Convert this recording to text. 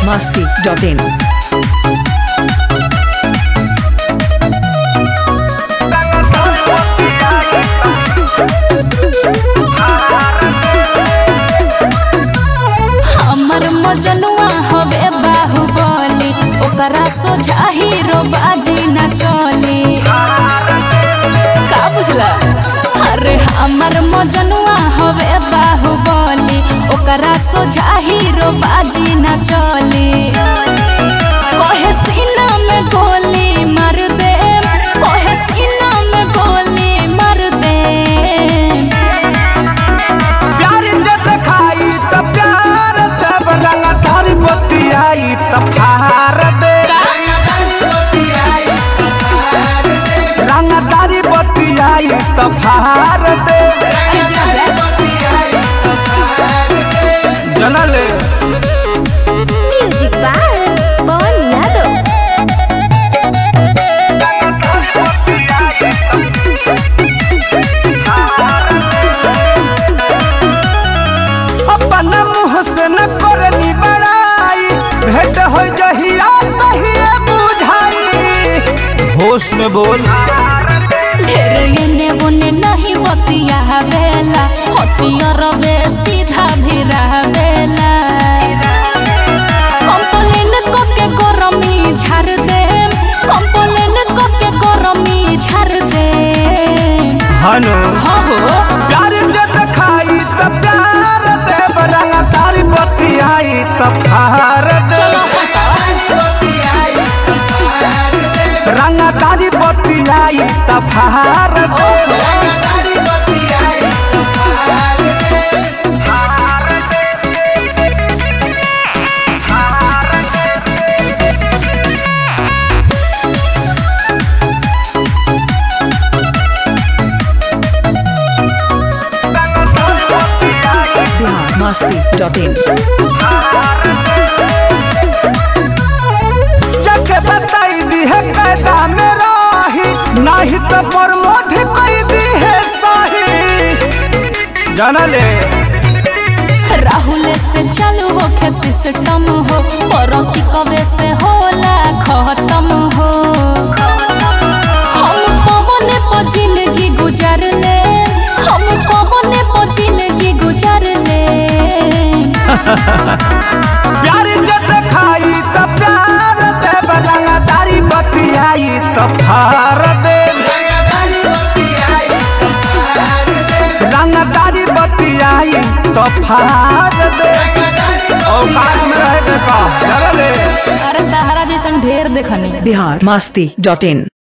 biharmasti.in हमर मजनुआ हवे बाहुबली ओकरा सोझा हीरो बाजी न चली का बुझला। अरे हमर मजनुआ हवे बाहुबली ओकरा सोझा हीरो बाजी न चली। कहे सीना में गोली मार दे, कहे सीना में गोली मार दे। प्यार जब खाई त प्यार तब रंगदारी बतियाई त फार दे, रंगदारी बतियाई त फार दे। अरे जा जा। जनले म्यूजिक बाय पवन यादव। अपन मुँह से न करनी बड़ाई, भेंट हो जहिया तहिए बुझाई। होश में बोल ढेर एने ओने नहीं बतिया बेला, हथियार बे सीधा भी रहबेला। कंप्लेन को के गरमी झाड़ दे, कंप्लेन को के गरमी झाड़ दे। हनो हो प्यार जब खाई त प्यार दे, रंगदारी बतियाई त फार दे, चलो हटा। रंगदारी बतियाई त फार दे। biharmasti.in जके बताई दी है कैदा में राही, नहीं तो प्रमोद कोई दी है साही। जानले राहुल से चालू हो के सिस्टम हो, और की कवे से होला खत्म हो। हम पवने पर जिंदगी गुजार ले, हम पवने पर जिंदगी गुजार ले। प्यार जब खाई त प्यार दे, रंगदारी बतियाई त फार दे, रंगदारी बतियाई त फार दे। औकात में रह के का जानले अरे तहरा जैसन ढेर देखनी। biharmasti.in